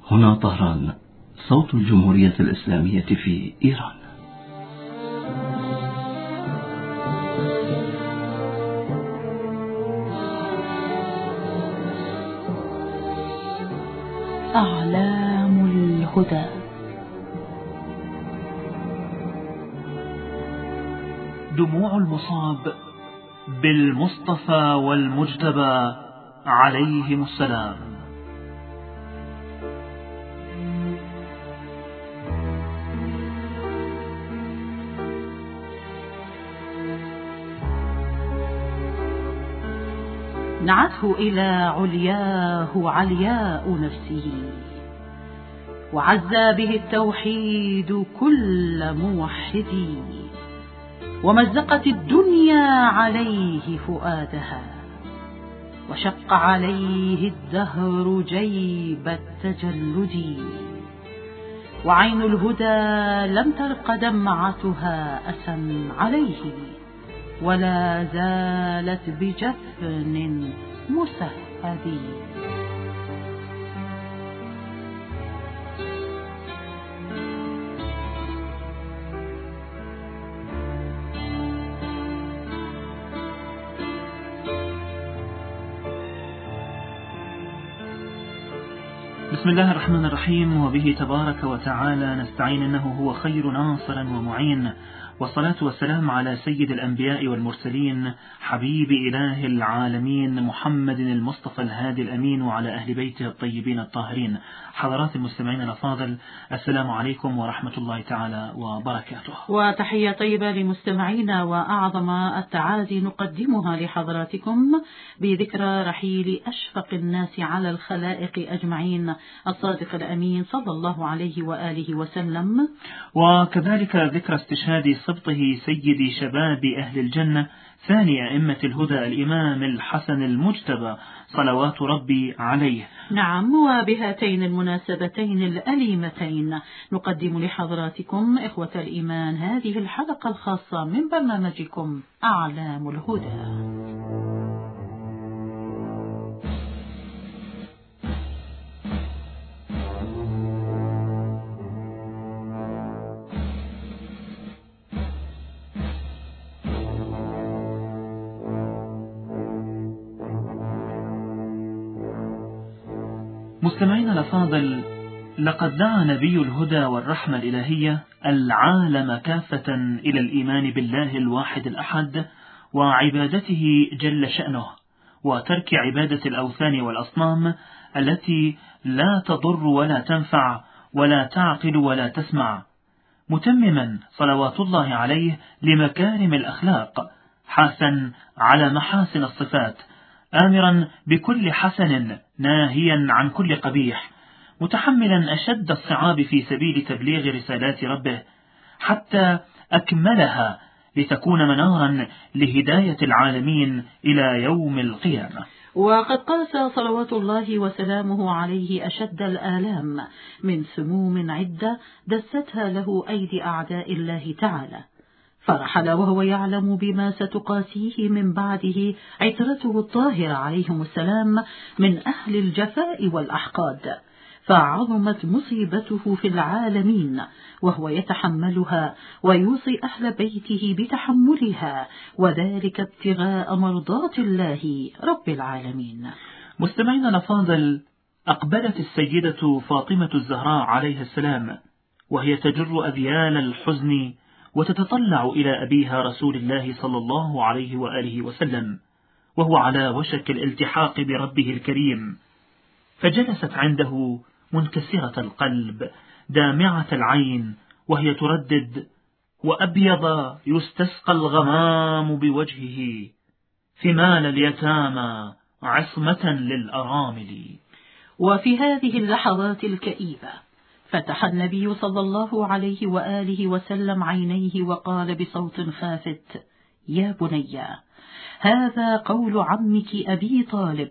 هنا طهران، صوت الجمهورية الإسلامية في إيران. أعلام الهدى. دموع المصاب بالمصطفى والمجتبى عليهم السلام. نعته إلى علياه علياء نفسه، وعزى به التوحيد كل موحد، ومزقت الدنيا عليه فؤادها، وشق عليه الدهر جيب التجلد، وعين الهدى لم ترق دمعتها أسا عليه، ولا زالت بجفن مسهد. بسم الله الرحمن الرحيم، وبه تبارك وتعالى نستعين، إنه هو خير ناصر ومعين، والصلاة والسلام على سيد الأنبياء والمرسلين، حبيب إله العالمين، محمد المصطفى الهادي الأمين، وعلى أهل بيته الطيبين الطاهرين. حضرات المستمعين الأفاضل، السلام عليكم ورحمة الله تعالى وبركاته، وتحية طيبة لمستمعينا، وأعظم التعازي نقدمها لحضراتكم بذكرى رحيل أشفق الناس على الخلائق أجمعين، الصادق الأمين صلى الله عليه وآله وسلم، وكذلك ذكرى استشهاد سبطه سيد شباب أهل الجنة، ثاني أئمة الهدى، الإمام الحسن المجتبى صلوات ربي عليه. نعم، وبهاتين المناسبتين الأليمتين نقدم لحضراتكم إخوة الإيمان هذه الحلقة الخاصة من برنامجكم أعلام الهدى. مستمعينا الأفاضل، لقد دعا نبي الهدى والرحمة الإلهية العالم كافة إلى الإيمان بالله الواحد الأحد وعبادته جل شأنه، وترك عبادة الأوثان والأصنام التي لا تضر ولا تنفع ولا تعقل ولا تسمع، متمما صلوات الله عليه لمكارم الأخلاق، حاسا على محاسن الصفات، آمرا بكل حسن ناهيا عن كل قبيح، متحملا أشد الصعاب في سبيل تبليغ رسالات ربه حتى أكملها لتكون منارا لهداية العالمين إلى يوم القيامة. وقد قاس صلوات الله وسلامه عليه أشد الآلام من سموم عدة دستها له أيدي أعداء الله تعالى، فرحل وهو يعلم بما ستقاسيه من بعده عترته الطاهرة عليهم السلام من أهل الجفاء والأحقاد، فعظمت مصيبته في العالمين وهو يتحملها ويوصي أهل بيته بتحملها، وذلك ابتغاء مرضات الله رب العالمين. مستمعينا الأفاضل، أقبلت السيدة فاطمة الزهراء عليها السلام وهي تجر أذيال الحزن وتتطلع إلى أبيها رسول الله صلى الله عليه وآله وسلم وهو على وشك الالتحاق بربه الكريم، فجلست عنده منكسرة القلب دامعة العين وهي تردد: وأبيض يستسقى الغمام بوجهه، ثمال اليتامى عصمة للأرامل. وفي هذه اللحظات الكئيبة فتح النبي صلى الله عليه وآله وسلم عينيه وقال بصوت خافت: يا بني، هذا قول عمك أبي طالب.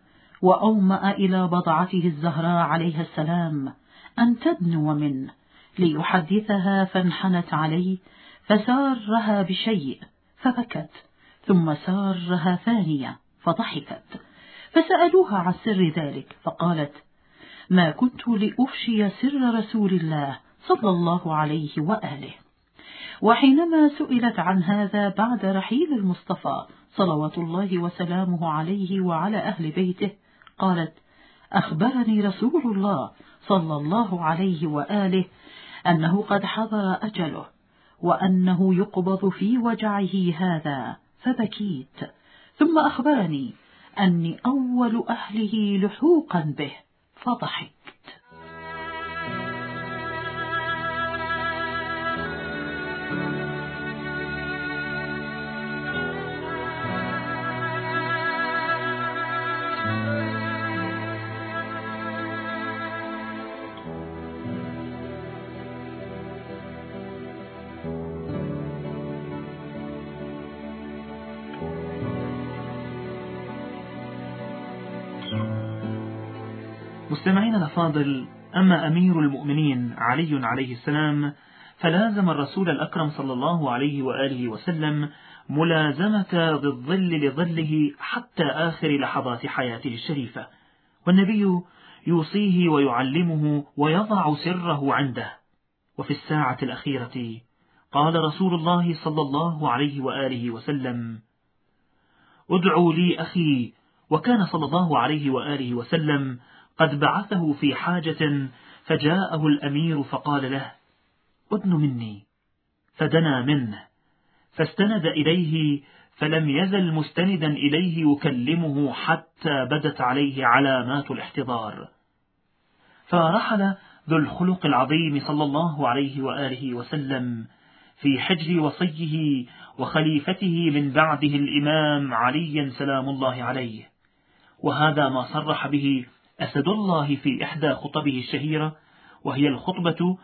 وأومأ إلى بضعته الزهراء عليها السلام أن تدنو منه ليحدثها، فانحنت عليه فسارها بشيء فبكت، ثم سارها ثانية فضحكت، فسألوها عن سر ذلك فقالت: ما كنت لأفشي سر رسول الله صلى الله عليه وآله. وحينما سئلت عن هذا بعد رحيل المصطفى صلوات الله وسلامه عليه وعلى أهل بيته، قالت: أخبرني رسول الله صلى الله عليه وآله أنه قد حضر أجله، وأنه يقبض في وجعه هذا، فبكيت. ثم أخبرني أني أول أهله لحوقا به، فضحكت. مستمعين الأفاضل، أما أمير المؤمنين علي عليه السلام فلازم الرسول الأكرم صلى الله عليه وآله وسلم ملازمة ذي الظل لظله حتى آخر لحظات حياته الشريفة، والنبي يوصيه ويعلمه ويضع سره عنده. وفي الساعة الأخيرة قال رسول الله صلى الله عليه وآله وسلم: ادعوا لي أخي. وكان صلى الله عليه وآله وسلم قد بعثه في حاجة، فجاءه الأمير فقال له: أدن مني. فدنا منه فاستند إليه، فلم يزل مستندا إليه يكلمه حتى بدت عليه علامات الاحتضار. فرحل ذو الخلق العظيم صلى الله عليه وآله وسلم في حجر وصيه وخليفته من بعده الإمام علي سلام الله عليه، وهذا ما صرح به أسد الله في إحدى خطبه الشهيرة، وهي الخطبة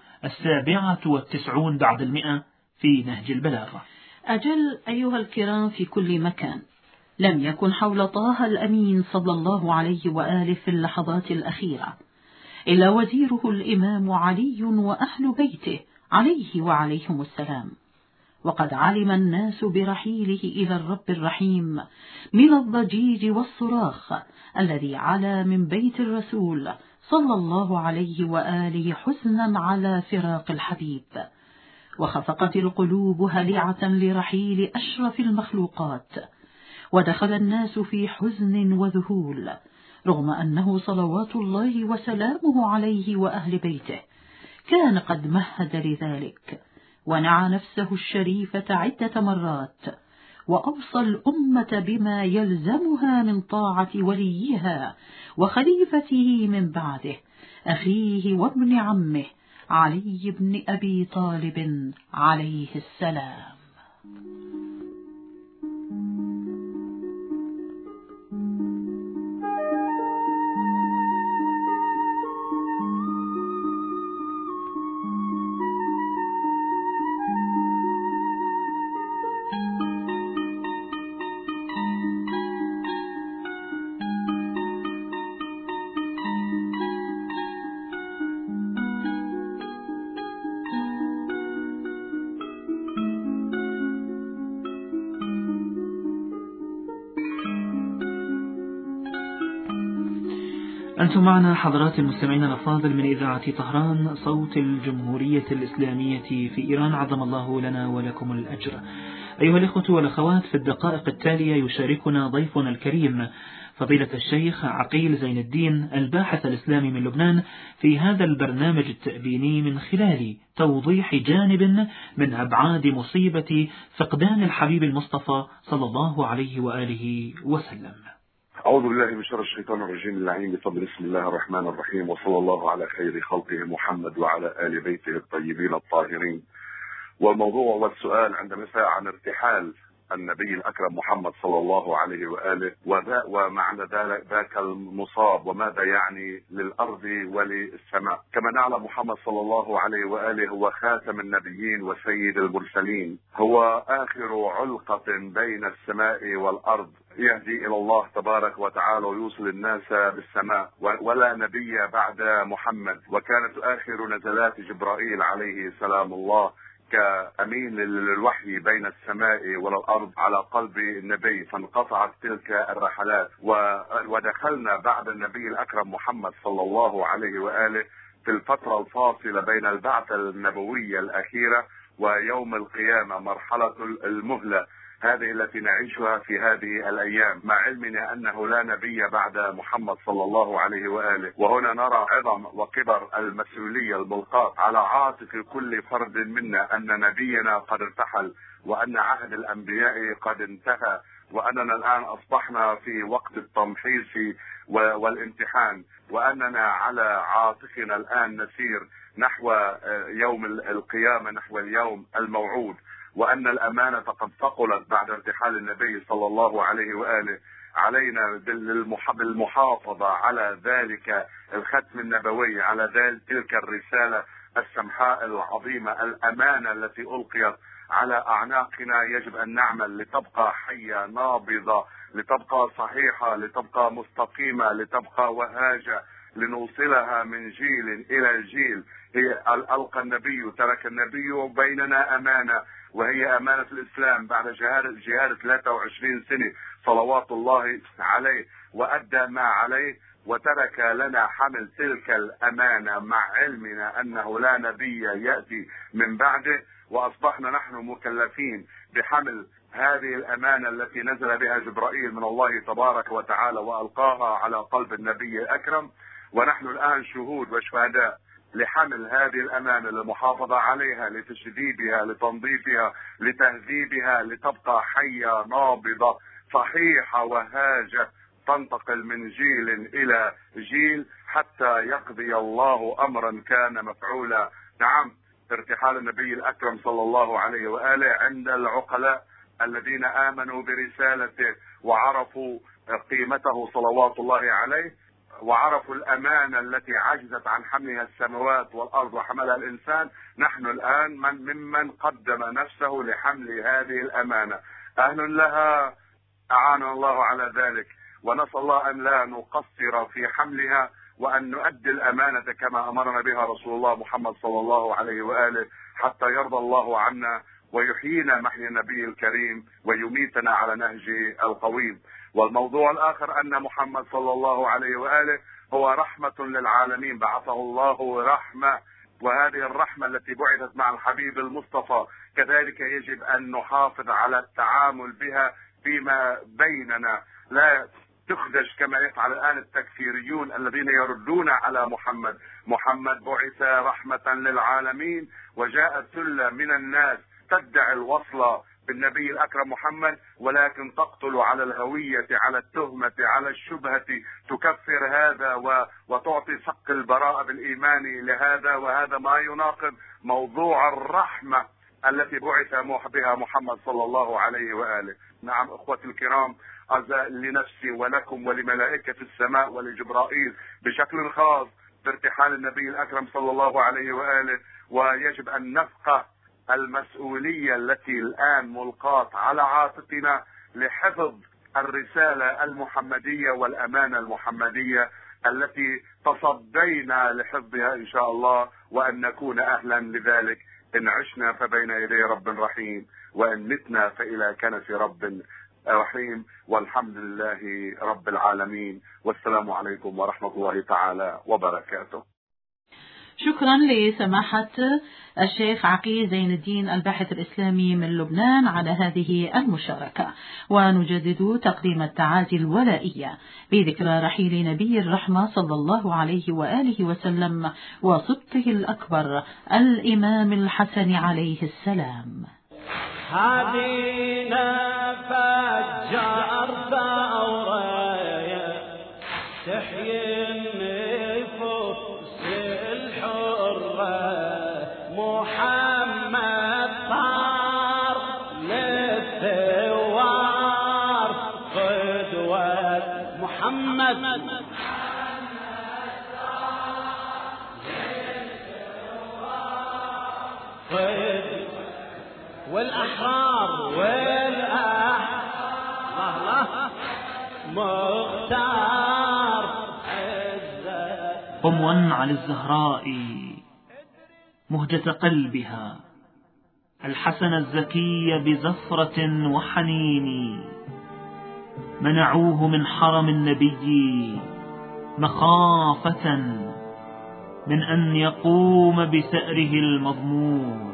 97 بعد 100 في نهج البلاغة. أجل أيها الكرام في كل مكان، لم يكن حول طه الأمين صلى الله عليه وآله في اللحظات الأخيرة إلا وزيره الإمام علي وأهل بيته عليه وعليهم السلام. وقد علم الناس برحيله إلى الرب الرحيم من الضجيج والصراخ الذي علا من بيت الرسول صلى الله عليه وآله حزنا على فراق الحبيب، وخفقت القلوب هلعة لرحيل أشرف المخلوقات، ودخل الناس في حزن وذهول، رغم أنه صلوات الله وسلامه عليه وأهل بيته كان قد مهد لذلك، ونعى نفسه الشريفة عدة مرات، وأوصى الأمة بما يلزمها من طاعة وليها وخليفته من بعده أخيه وابن عمه علي بن أبي طالب عليه السلام. أنتم معنا حضرات المستمعين الأفاضل من إذاعة طهران صوت الجمهورية الإسلامية في إيران، عظم الله لنا ولكم الأجر. أيها الإخوة والأخوات، في الدقائق التالية يشاركنا ضيفنا الكريم فضيلة الشيخ عقيل زين الدين الباحث الإسلامي من لبنان في هذا البرنامج التأبيني من خلال توضيح جانب من أبعاد مصيبة فقدان الحبيب المصطفى صلى الله عليه وآله وسلم. أعوذ بالله من شر الشيطان الرجيم اللعين، بفضل بسم الله الرحمن الرحيم، وصلى الله على خير خلقه محمد وعلى آل بيته الطيبين الطاهرين. والموضوع والسؤال عندما سأل عن ارتحال النبي الأكرم محمد صلى الله عليه وآله ومعنى ذاك المصاب وماذا يعني للأرض وللسماء. كما نعلم محمد صلى الله عليه وآله هو خاتم النبيين وسيد المرسلين، هو آخر علقة بين السماء والأرض، يهدي إلى الله تبارك وتعالى ويوصل الناس بالسماء، ولا نبي بعد محمد. وكانت آخر نزلات جبرائيل عليه سلام الله كأمين للوحي بين السماء والأرض على قلب النبي، فانقطعت تلك الرحلات ودخلنا بعد النبي الأكرم محمد صلى الله عليه وآله في الفترة الفاصلة بين البعثة النبوية الأخيرة ويوم القيامة، مرحلة المهلة هذه التي نعيشها في هذه الأيام، مع علمنا أنه لا نبي بعد محمد صلى الله عليه وآله. وهنا نرى عظم وكبر المسؤولية الملقاة على عاتق كل فرد منا، أن نبينا قد ارتحل، وأن عهد الأنبياء قد انتهى، وأننا الآن أصبحنا في وقت التمحيص والامتحان، وأننا على عاتقنا الآن نسير نحو يوم القيامة، نحو اليوم الموعود، وأن الأمانة قد ثقلت بعد ارتحال النبي صلى الله عليه وآله. علينا بالمحافظة على ذلك الختم النبوي، على تلك الرسالة السمحاء العظيمة، الأمانة التي ألقيت على أعناقنا. يجب أن نعمل لتبقى حية نابضة، لتبقى صحيحة، لتبقى مستقيمة، لتبقى وهاجة، لنوصلها من جيل إلى جيل. هي ألقى النبي، ترك النبي بيننا أمانة، وهي أمانة الإسلام بعد جهاد 23 سنة صلوات الله عليه، وأدى ما عليه وترك لنا حمل تلك الأمانة، مع علمنا أنه لا نبي يأتي من بعده، وأصبحنا نحن مكلفين بحمل هذه الأمانة التي نزل بها جبرائيل من الله تبارك وتعالى وألقاها على قلب النبي الأكرم. ونحن الآن شهود وشهداء لحمل هذه الأمانة، للمحافظة عليها، لتشديدها، لتنظيفها، لتهذيبها، لتبقى حية نابضة صحيحة وهاجة، تنتقل من جيل إلى جيل حتى يقضي الله أمرا كان مفعولا. نعم، ارتحال النبي الأكرم صلى الله عليه وآله عند العقلاء الذين آمنوا برسالته وعرفوا قيمته صلوات الله عليه، وعرفوا الأمانة التي عجزت عن حملها السماوات والأرض وحملها الإنسان. نحن الآن ممن قدم نفسه لحمل هذه الأمانة، أهل لها، أعاننا الله على ذلك، ونسأل الله أن لا نقصر في حملها، وأن نؤدي الأمانة كما أمرنا بها رسول الله محمد صلى الله عليه وآله، حتى يرضى الله عنا ويحيينا محيا النبي الكريم ويميتنا على نهج القويم. والموضوع الآخر أن محمد صلى الله عليه وآله هو رحمة للعالمين، بعثه الله رحمة، وهذه الرحمة التي بعثت مع الحبيب المصطفى كذلك يجب أن نحافظ على التعامل بها فيما بيننا، لا تخدش كما يفعل الآن التكفيريون الذين يردون على محمد. محمد بعث رحمة للعالمين، وجاء ثلة من الناس تدعي الوصلة بالنبي الأكرم محمد، ولكن تقتل على الهوية، على التهمة، على الشبهة، تكفر هذا وتعطي صك البراءة بالإيمان لهذا، وهذا ما يناقض موضوع الرحمة التي بعث بها محمد صلى الله عليه وآله. نعم أخوتي الكرام، أعزائي لنفسي ولكم ولملائكة السماء ولجبرائيل بشكل خاص بارتحال النبي الأكرم صلى الله عليه وآله، ويجب أن نفقه المسؤولية التي الآن ملقاة على عاتقنا لحفظ الرسالة المحمدية والأمانة المحمدية التي تصدينا لحفظها إن شاء الله، وأن نكون أهلا لذلك. إن عشنا فبين يدي رب رحيم، وإن متنا فإلى كنف رب رحيم، والحمد لله رب العالمين، والسلام عليكم ورحمة الله تعالى وبركاته. شكرا لسماحة الشيخ عقيل زين الدين الباحث الإسلامي من لبنان على هذه المشاركة. ونجدد تقديم التعازي الولائية بذكرى رحيل نبي الرحمة صلى الله عليه وآله وسلم وصبته الأكبر الإمام الحسن عليه السلام. هدينا فجر ثورة تحيي النفوس الحرة، محمد طار للثوار قدوة، محمد والأحرار الله مختار قموا على الزهراء مهجة قلبها، الحسن الزكي بزفرة وحنين، منعوه من حرم النبي مخافة من أن يقوم بثأره المضمون.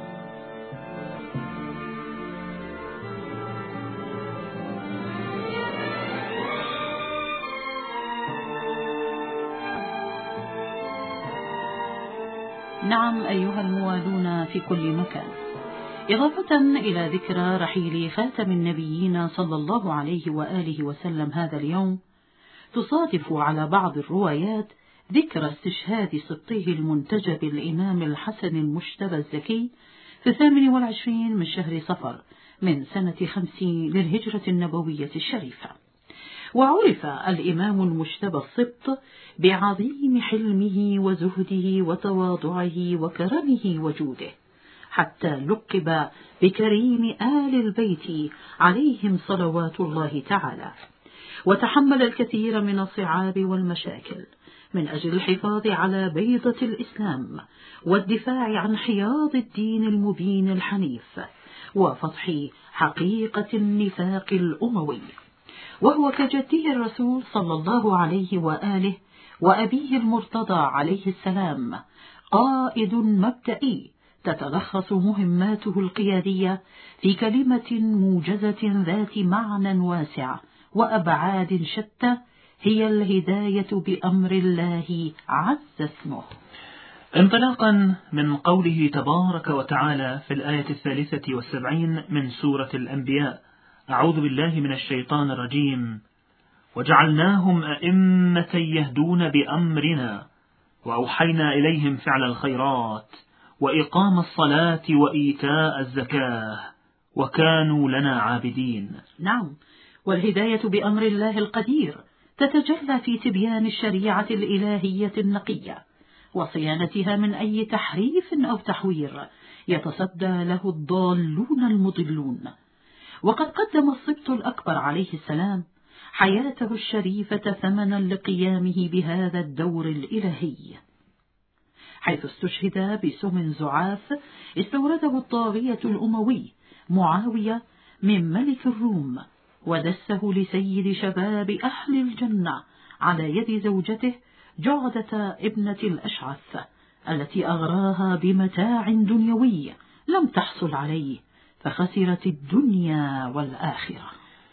نعم أيها الموالون في كل مكان، إضافة إلى ذكرى رحيل خاتم النبيين صلى الله عليه وآله وسلم هذا اليوم، تصادف على بعض الروايات ذكرى استشهاد سبطه المنتجب الإمام الحسن المجتبى الزكي في 28 من شهر صفر من سنة 50 للهجرة النبوية الشريفة. وعرف الإمام المجتبى السبط بعظيم حلمه وزهده وتواضعه وكرمه وجوده، حتى لقب بكريم آل البيت عليهم صلوات الله تعالى، وتحمل الكثير من الصعاب والمشاكل من أجل الحفاظ على بيضة الإسلام والدفاع عن حياض الدين المبين الحنيف وفتح حقيقة النفاق الأموي. وهو كجده الرسول صلى الله عليه وآله وأبيه المرتضى عليه السلام قائد مبدئي تتلخص مهماته القيادية في كلمة موجزة ذات معنى واسع وأبعاد شتى، هي الهداية بأمر الله عز اسمه. انطلاقا من قوله تبارك وتعالى في الآية 73 من سورة الأنبياء: أعوذ بالله من الشيطان الرجيم: وجعلناهم أئمة يهدون بأمرنا وأوحينا إليهم فعل الخيرات وإقام الصلاة وإيتاء الزكاة وكانوا لنا عابدين. نعم، والهداية بأمر الله القدير تتجلى في تبيان الشريعة الإلهية النقية وصيانتها من أي تحريف أو تحوير يتصدى له الضالون المضلون. وقد قدم السبط الأكبر عليه السلام حياته الشريفة ثمنا لقيامه بهذا الدور الإلهي، حيث استشهد بسم زعاف استورده الطاغية الأموي معاوية من ملك الروم، ودسه لسيد شباب أهل الجنة على يد زوجته جعدة ابنة الأشعث، التي أغراها بمتاع دنيوي لم تحصل عليه فخسرت الدنيا والآخرة.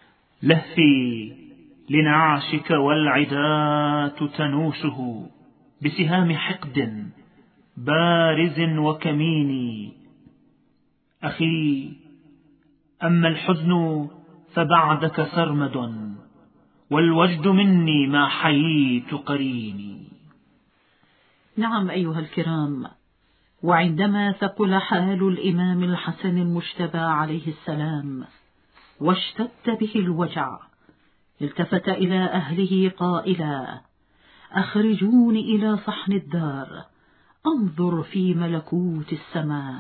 لهفي لنعشك والعدات تنوشه بسهام حقد بارز وكمين. أخي أما الحزن فبعدك سرمد والوجد مني ما حييت قريني. نعم أيها الكرام، وعندما ثقل حال الإمام الحسن المجتبى عليه السلام واشتد به الوجع، التفت إلى أهله قائلا: أخرجوني إلى صحن الدار أنظر في ملكوت السماء.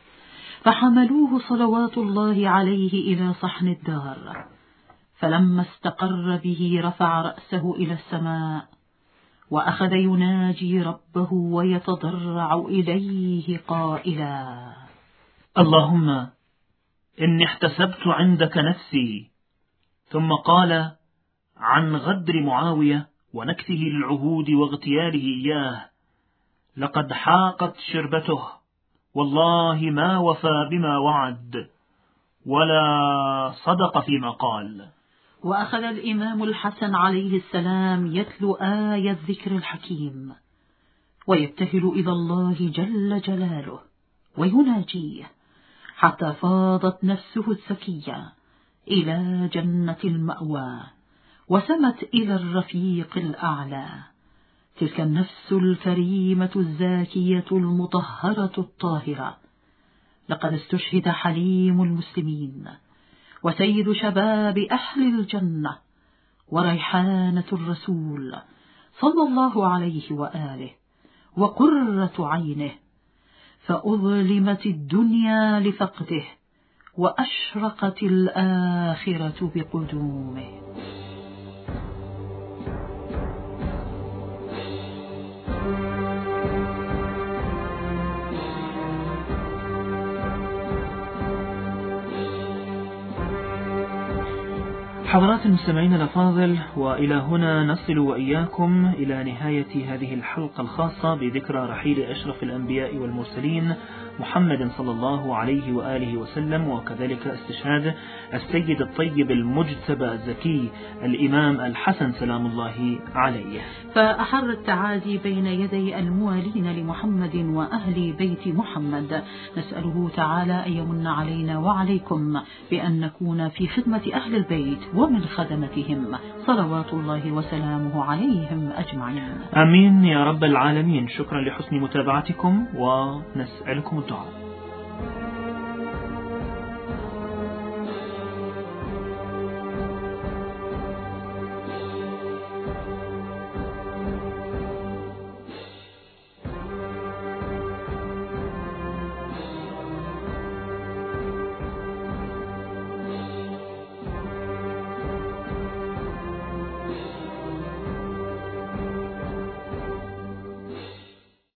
فحملوه صلوات الله عليه إلى صحن الدار، فلما استقر به رفع رأسه إلى السماء وأخذ يناجي ربه ويتضرع إليه قائلا: اللهم إني احتسبت عندك نفسي. ثم قال عن غدر معاوية ونكثه للعهود واغتياله إياه: لقد حاقت شربته، والله ما وفى بما وعد ولا صدق فيما قال. وأخذ الإمام الحسن عليه السلام يتلو آية الذكر الحكيم ويبتهل إلى الله جل جلاله ويناجيه، حتى فاضت نفسه الزكية إلى جنة المأوى وسمت إلى الرفيق الأعلى. تلك النفس الكريمة الزاكية المطهرة الطاهرة. لقد استشهد حليم المسلمين وسيد شباب أهل الجنة وريحانة الرسول صلى الله عليه وآله وقرة عينه، فأظلمت الدنيا لفقده وأشرقت الآخرة بقدومه. حضرات المستمعين الأفاضل، وإلى هنا نصل وإياكم إلى نهاية هذه الحلقة الخاصة بذكرى رحيل أشرف الأنبياء والمرسلين محمد صلى الله عليه وآله وسلم، وكذلك استشهاد السيد الطيب المجتبى الزكي الإمام الحسن سلام الله عليه. فأحر التعازي بين يدي الموالين لمحمد وأهل بيت محمد، نسأله تعالى أن يمن علينا وعليكم بأن نكون في خدمة أهل البيت ومن خدمتهم صلوات الله وسلامه عليهم أجمعين. آمين يا رب العالمين. شكرا لحسن متابعتكم ونسألكم الدعاء.